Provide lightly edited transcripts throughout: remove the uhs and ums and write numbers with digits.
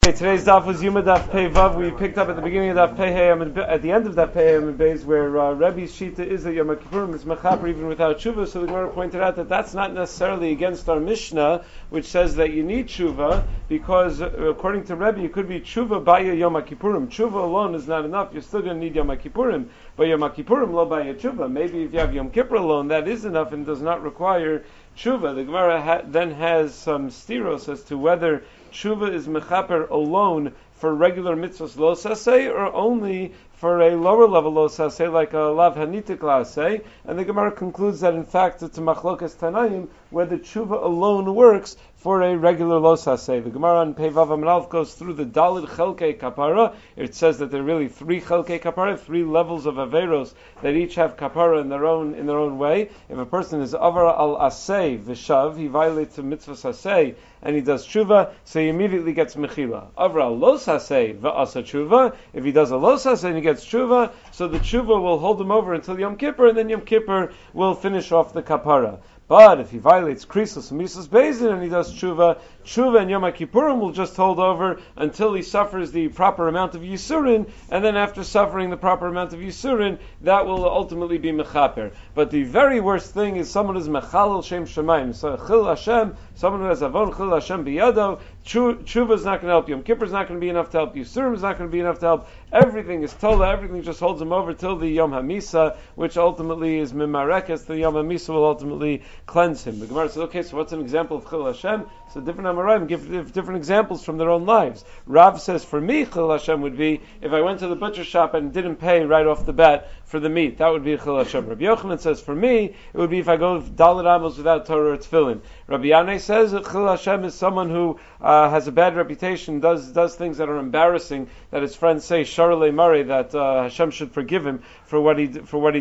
Okay, today's daf was Yuma Daf Pei Vav. We picked up at the beginning of Daf Pei Hey at the end of Daf Pei Hey Amid Beis, where Rebbe's Shita is that Yom Kippurim is mechaper even without tshuva. So the Gemara pointed out that that's not necessarily against our Mishnah, which says that you need tshuva because according to Rebbe, you could be tshuva by Yom Kippurim. Tshuva alone is not enough. You're still going to need Yom Kippurim, but Yom Kippurim lo by tshuva. Maybe if you have Yom Kippur alone, that is enough and does not require tshuva. The Gemara then has some stiros as to whether tshuva is mechaper alone for regular mitzvahs lo saseh or only for a lower level lo saseh like a lav hanitik laseh. And the Gemara concludes that in fact it's a machlokas tanaim whether tshuva alone works for a regular lo saseh. The Gemara on Pei Vav Amud Aleph goes through the Dalid Chelkei Kapara. It says that there are really three Chelkei Kapara, three levels of Averos that each have Kapara in their own way. If a person is Avara al Aseh v'shav, he violates a mitzvah Saseh and he does tshuva, so he immediately gets mechila. Avra lo saseh v'asa tshuva. If he does a lo saseh and he gets tshuva, so the tshuva will hold him over until Yom Kippur, and then Yom Kippur will finish off the kapara. But if he violates krisos and misos bezin and he does tshuva and Yom Kippurim will just hold over until he suffers the proper amount of yisurin, and then after suffering the proper amount of yisurin, that will ultimately be mechaper. But the very worst thing is someone who is mechalel shem shemayim, so chil Hashem, someone who has avon chil Hashem biyado. Tshuva is not going to help. Yom Kippur is not going to be enough to help. Yisurim is not going to be enough to help. Everything is tola. Everything just holds him over till the Yom HaMisa, which ultimately is mimarekes. The Yom HaMisa will ultimately cleanse him. The Gemara says, okay, so what's an example of Chil Hashem? So different Amoraim give different examples from their own lives. Rav says, for me, Chil Hashem would be if I went to the butcher shop and didn't pay right off the bat for the meat. That would be Chil Hashem. Rabbi Yochanan says, for me, it would be if I go Dalit Amos without Torah or Tefillin. Rabbi Yanai says that Chil Hashem is someone who has a bad reputation, does things that are embarrassing, that his friends say, Sharalei Mari, that Hashem should forgive him for what he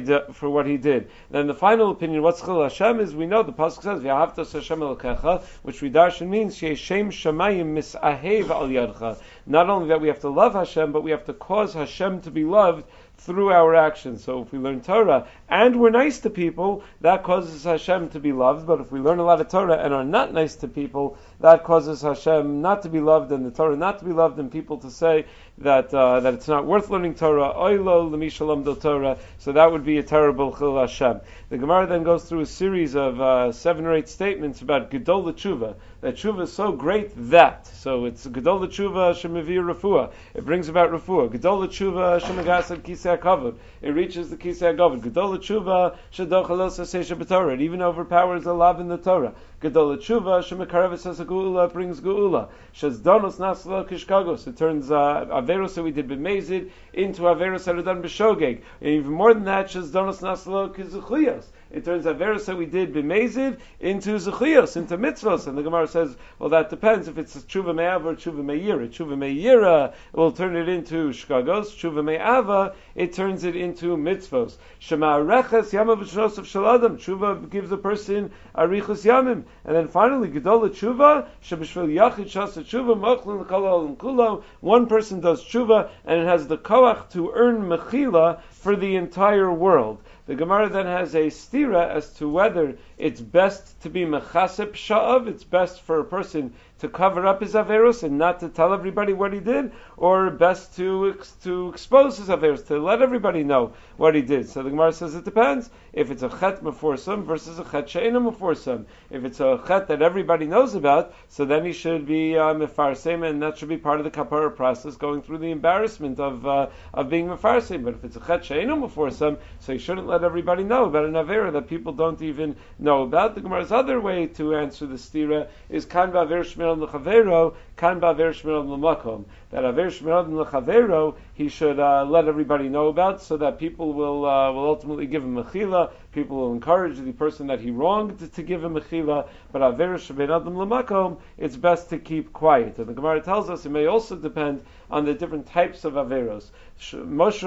did. Then the final opinion, what's Chil Hashem, is we know the pasuk says, V'ahavtas Hashem Elokecha, which we darshan means She'eshem Shamayim Misahev Al Yadcha. Not only that we have to love Hashem, but we have to cause Hashem to be loved through our actions. So if we learn Torah and we're nice to people, that causes Hashem to be loved. But if we learn a lot of Torah and are not nice to people, that causes Hashem not to be loved and the Torah not to be loved, and people to say that it's not worth learning Torah. Oilo l'mi shalamdo Torah. So that would be a terrible Chil Hashem. The Gemara then goes through a series of 7 or 8 statements about Gedol Tshuva. That Tshuva is so great that. So it's Gedol Tshuva shemavir refuah. It brings about refuah. Gedol Tshuva shemagas ad kisei hakavod. It reaches the kisei hakavod. Gedol Tshuva shedochalos asesha b'Torah. It even overpowers the lav in the Torah. Gedol Tshuva shemakareves as a geula, brings geula. Shazdonos naslo kishkagos. It turns averos that we did b'mezid into averos that are done b'shogeg. And even more than that, shazdonos naslo kizuchiyos. It turns averos that we did b'mezid into zuchiyos, into mitzvos. And the Gemara says, well, that depends if it's tshuva me'ava or tshuva me'yira. Tshuva me'yira will turn it into shkagos. Tshuva me'ava, it turns it into mitzvos. Shema reches yamav v'shnos of shaladam. Tshuva gives a person arichus yamim. And then finally, gedol tshuva shebishvil yachid shasa tshuva mochlin l'kol kulo. One person does tshuva and it has the koach to earn mechila for the entire world. The Gemara then has a stira as to whether it's best to be mechasep sha'av, it's best for a person to cover up his averos and not to tell everybody what he did, or best to expose his averos, to let everybody know what he did. So the Gemara says it depends. If it's a chet meforsam versus a chet she'ena meforsam. If it's a chet that everybody knows about, so then he should be mefarsem, and that should be part of the kapara process, going through the embarrassment of being mefarsem. But if it's a chet she'ena meforsam, so he shouldn't let everybody know about an avera that people don't even know about. The Gemara's other way to answer the stira is kan ba'aver shmir l'chavero, kan ba'aver shmir l'makom. That aver shmir l'chavero he should let everybody know about, so that people will ultimately give him mechila. People will encourage the person that he wronged to give him mechila. But aver shbein adam l'makom, it's best to keep quiet. And the Gemara tells us it may also depend on the different types of averos. When Moshe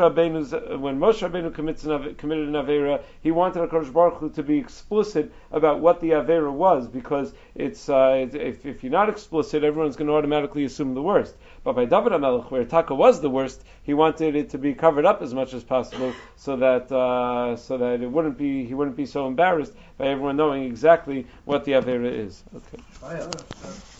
Rabbeinu committed an avera, he wanted HaKadosh Baruch Hu to be explicit about what the avera was, because if you're not explicit, everyone's going to automatically assume the worst. But by David HaMelech, where Taka was the worst, he wanted it to be covered up as much as possible, so that he wouldn't be so embarrassed by everyone knowing exactly what the avera is. Okay.